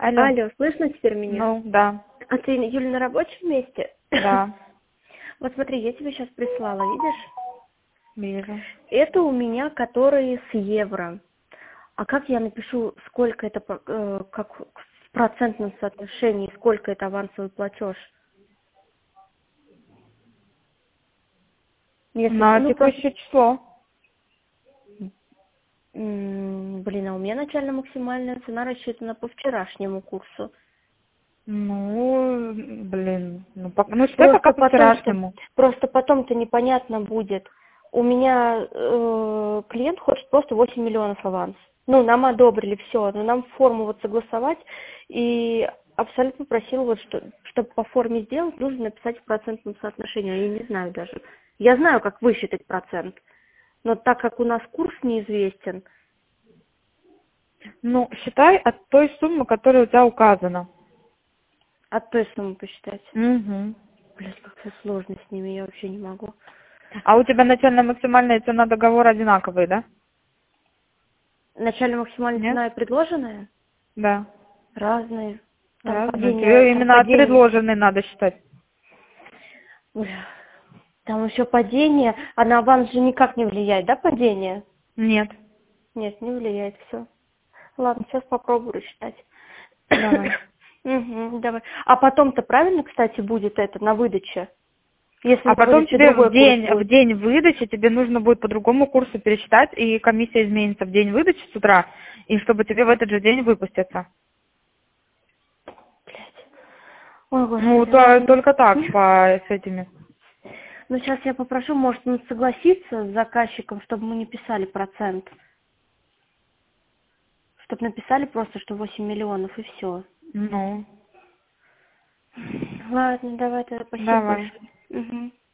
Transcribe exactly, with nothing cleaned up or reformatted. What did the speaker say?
Алло. Алло, слышно теперь меня? Ну, да. А ты, Юля, на рабочем месте? Да. Вот смотри, я тебе сейчас прислала, видишь? Вижу. Это у меня, которые с евро. А как я напишу, сколько это, по- э, как в процентном соотношении, сколько это авансовый платеж? Если, На ну, просто, текущее число. м, блин, а у меня начально-максимальная цена рассчитана по вчерашнему курсу. Ну, блин. Ну, по- ну считай пока Просто по потом-то, вчерашнему. просто потом-то непонятно будет. У меня э, клиент хочет просто восемь миллионов аванс. Ну, нам одобрили все, но нам форму вот согласовать, и абсолютно просил вот, что, чтобы по форме сделать, нужно написать в процентном соотношении, а я не знаю даже. Я знаю, как высчитать процент, но так как у нас курс неизвестен, Ну, считай от той суммы, которая у тебя указана. от той суммы посчитать. Угу. Блин, как все сложно с ними, я вообще не могу. А у тебя начальная максимальная цена договора одинаковые, да? Начальная максимальная Нет? цена и предложенная? Да. Разные. Там Разные. падение, Тебе там именно от падение. предложенной надо считать. Бля, там еще падение, а на аванс же никак не влияет, да, падение? Нет. Нет, не влияет, все. Ладно, сейчас попробую рассчитать. Давай. Угу, давай. А потом-то правильно, кстати, будет это на выдаче? Если А на потом выдаче тебе в другой курс день, в будет. день выдачи тебе нужно будет по другому курсу пересчитать, и комиссия изменится в день выдачи с утра, и чтобы тебе в этот же день выпуститься. Блядь. Ой, Ну, господи, то- ладно. только так по, с этими. Ну, сейчас я попрошу, может, он согласится с заказчиком, чтобы мы не писали процент. Чтобы написали просто, что восемь миллионов, и все. Ну, Ладно, давай тогда, спасибо давай. большое. Мгм.